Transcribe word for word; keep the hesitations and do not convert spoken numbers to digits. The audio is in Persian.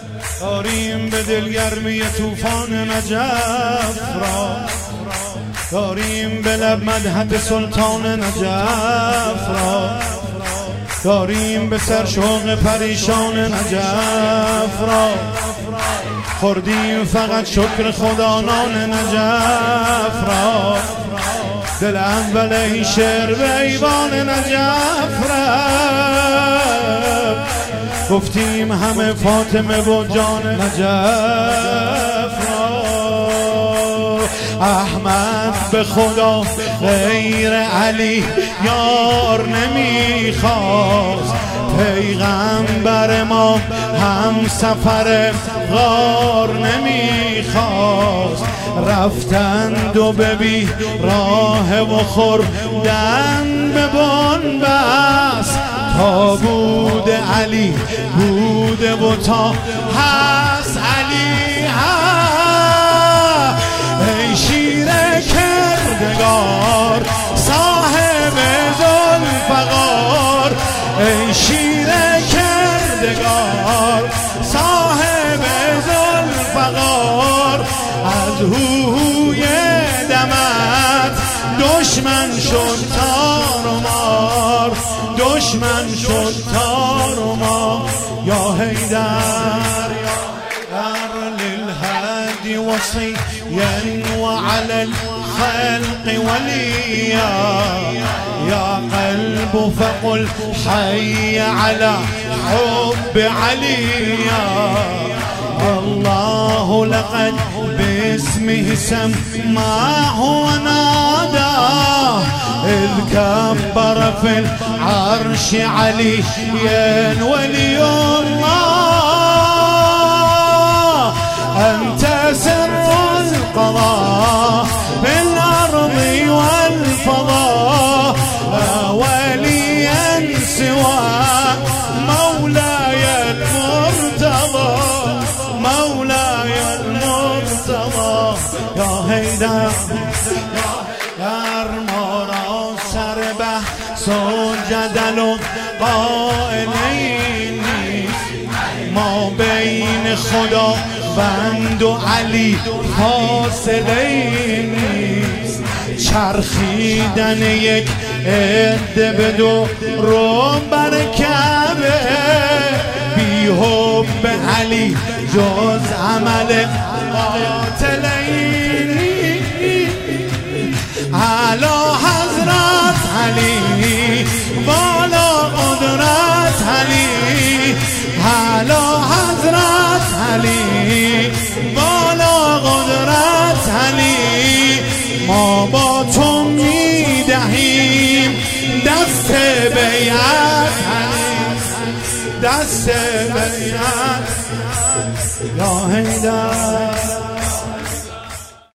داریم به دلگرمی طوفان نجف را، داریم به لب مدحت سلطان نجف را، داریم به سر شوق پریشان نجف را، خوردیم فقط شکر خدا نان نجف را، دل اول این شعر به ایوان نجف را، گفتیم همه فاطمه و جان نجف را. احمد به خدا غیر علی یار نمیخواست، پیغمبر ما هم سفر غار نمیخواست، رفتند و ببی راه و خوردن به بنبست، تا بود علی بوده و تا هست علی ها. ای شیر کردگار صاحب ذوالفقار، ای شیر کردگار صاحب ذوالفقار، از هوی دمت دشمن شد تار و مار، دشمن شد تار و مار. یا حیدر یا للهادي وصيا وعلى الخلق وليا، يا قلب فقل حي على حب عليا. الله لقد باسمه سماه وناداه، إذ كبر في العرش عليا ولي الله. أنت سر القضاء في الأرض والفضاء، لا وليا سوى مولاي المرتضى، مولاي المرتضى. يا حیدر در ما را سر بحث و جدل و قائلین نیست، ما بین خدا بند و علی فاصله نیست، چرخیدن یک عده به دو رو بر کعبه، بی حب علی جز عمل قاتلین. اعلی حضرت علی بالا قدرت علی، اعلی حضرت علی بالا قدرت علی. ما با تو میدهیم دست بیعت علی، دست بیعت. یا حیدر